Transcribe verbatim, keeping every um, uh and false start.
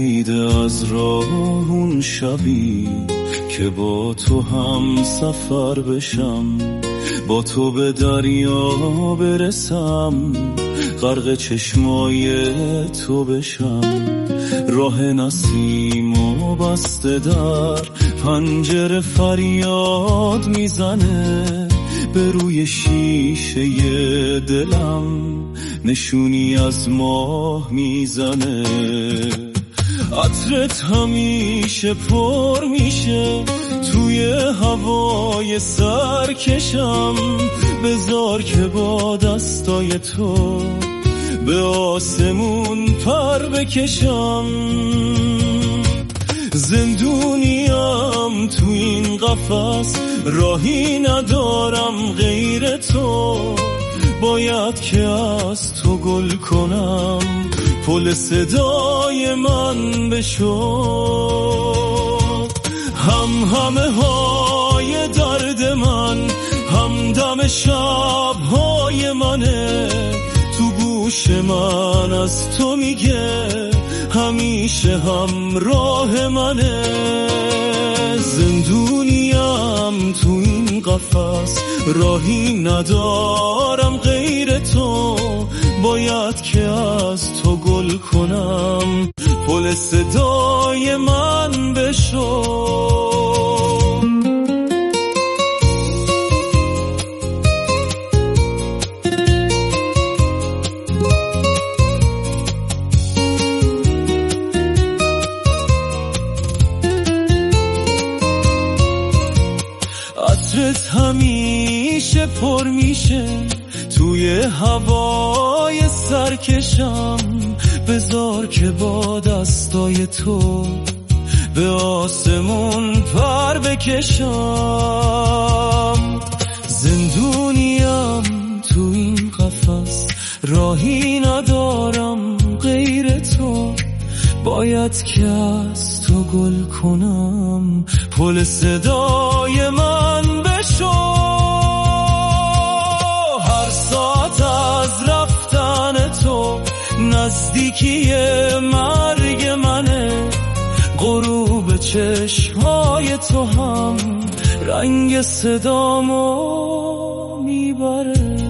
رسیده از راه اون شبی که با تو هم سفر بشم، با تو به دریا برسم، غرق چشمای تو بشم. راه نسیم و بسته در پنجره فریاد میزنه، به روی شیشه دلم نشونی از ماه میزنه. عطرت همیشه پر میشه توی هوای سرکشم، بذار که با دستای تو به آسمون پر بکشم. زندونیم تو این قفس، راهی ندارم غیر تو، باید که از تو گل کنم، پل صدای من بشو. هم همه های درد من، هم دم شب های منه، تو گوش من از تو میگه همیشه همراه منه. زندونیم تو این قفس، راهی ندارم غیر تو، باید که از تو گل کنم، پل صدای من بشو. عطرت همیشه پر میشه توی هوای سرکشم، بذار که با دستای تو به آسمون پر بکشم. زندونیم تو این قفس، راهی ندارم غیر تو، باید که از تو گل کنم، پل صدای من بشو. هر ساعت از رفتن تو نزدیکی مرگ منه، غروب چشمای تو هم رنگ صدامو میبره.